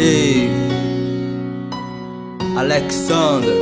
Ei, Alexander,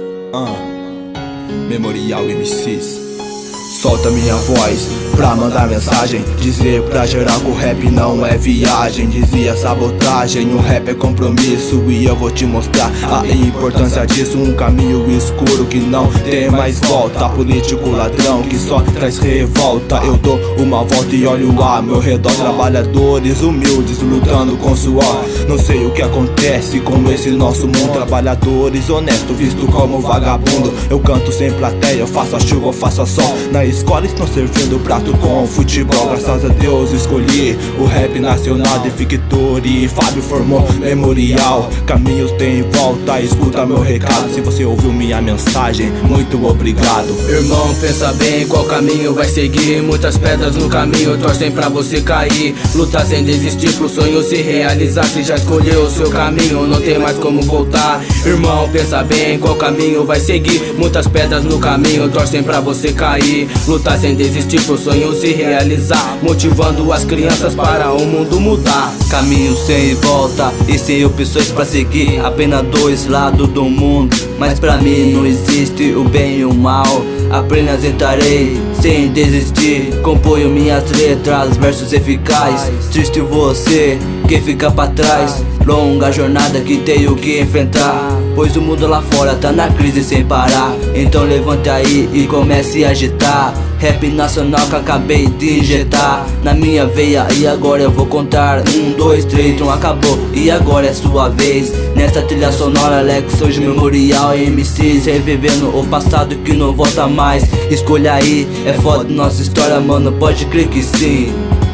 Memorial MCs. Solta minha voz pra mandar mensagem, dizer pra geral que o rap não é viagem. Dizia sabotagem, o rap é compromisso, e eu vou te mostrar a importância disso. Um caminho escuro que não tem mais volta, político ladrão que só traz revolta. Eu dou uma volta e olho a meu redor, trabalhadores humildes lutando com suor. Não sei o que acontece com esse nosso mundo, trabalhadores honestos visto como vagabundo. Eu canto sem plateia, eu faço a chuva, eu faço a sol. Na escola estão servindo prato com futebol. Graças a Deus escolhi o rap nacional de Victory. Fábio formou Memorial, caminhos tem volta, escuta meu recado. Se você ouviu minha mensagem, muito obrigado. Irmão, pensa bem qual caminho vai seguir. Muitas pedras no caminho torcem pra você cair. Lutar sem desistir pro sonho se realizar. Se já escolheu o seu caminho, não tem mais como voltar. Irmão, pensa bem qual caminho vai seguir. Muitas pedras no caminho torcem pra você cair. Lutar sem desistir pro sonho se realizar, motivando as crianças para o mundo mudar. Caminho sem volta e sem opções pra seguir, apenas dois lados do mundo, mas pra mim não existe o bem e o mal. Apenas entrarei sem desistir, componho minhas letras, versos eficazes. Triste você que fica pra trás, longa jornada que tenho que enfrentar, pois o mundo lá fora tá na crise sem parar. Então levante aí e comece a agitar. Rap nacional que acabei de injetar na minha veia, e agora eu vou contar 1, 2, 3, então acabou e agora é sua vez. Nessa trilha sonora Alex, hoje Memorial MCs, revivendo o passado que não volta mais. Escolha aí, é foda nossa história, mano, pode crer que sim.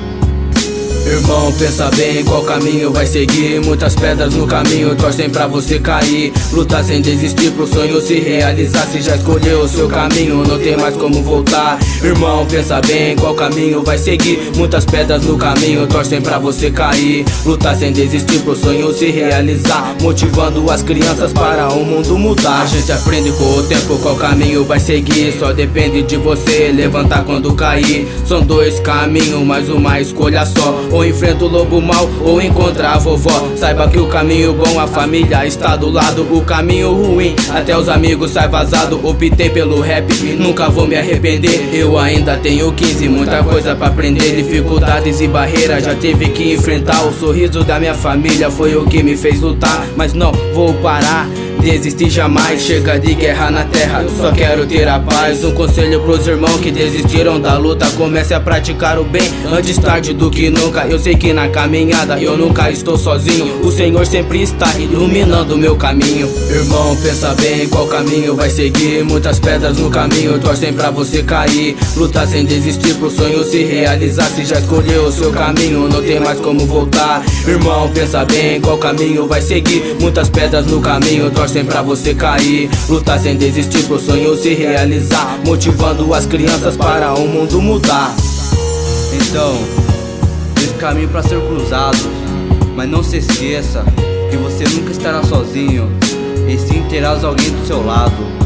Irmão, pensa bem qual caminho vai seguir. Muitas pedras no caminho torcem pra você cair. Lutar sem desistir pro sonho se realizar. Se já escolheu o seu caminho, não tem mais como voltar. Irmão, pensa bem qual caminho vai seguir. Muitas pedras no caminho torcem pra você cair. Lutar sem desistir pro sonho se realizar, motivando as crianças para o mundo mudar. A gente aprende com o tempo qual caminho vai seguir. Só depende de você levantar quando cair. São dois caminhos, mas uma escolha só. Ou enfrenta o lobo mau, ou encontra a vovó. Saiba que o caminho bom, a família está do lado. O caminho ruim, até os amigos sai vazado. Optei pelo rap, nunca vou me arrepender. Eu ainda tenho 15, muita coisa pra aprender. Dificuldades e barreiras já tive que enfrentar. O sorriso da minha família foi o que me fez lutar. Mas não vou parar, desistir jamais. Chega de guerra na terra, eu só quero ter a paz. Um conselho pros irmãos que desistiram da luta: comece a praticar o bem antes tarde do que nunca. Eu sei que na caminhada eu nunca estou sozinho. O Senhor sempre está iluminando o meu caminho. Irmão, pensa bem qual caminho vai seguir. Muitas pedras no caminho torcem pra você cair. Lutar sem desistir pro sonho se realizar. Se já escolheu o seu caminho, não tem mais como voltar. Irmão, pensa bem qual caminho vai seguir. Muitas pedras no caminho torcem pra você cair. Lutar sem desistir pro sonho se realizar, motivando as crianças para o mundo mudar. Então, esse caminho pra ser cruzado, mas não se esqueça que você nunca estará sozinho, e sim terás alguém do seu lado.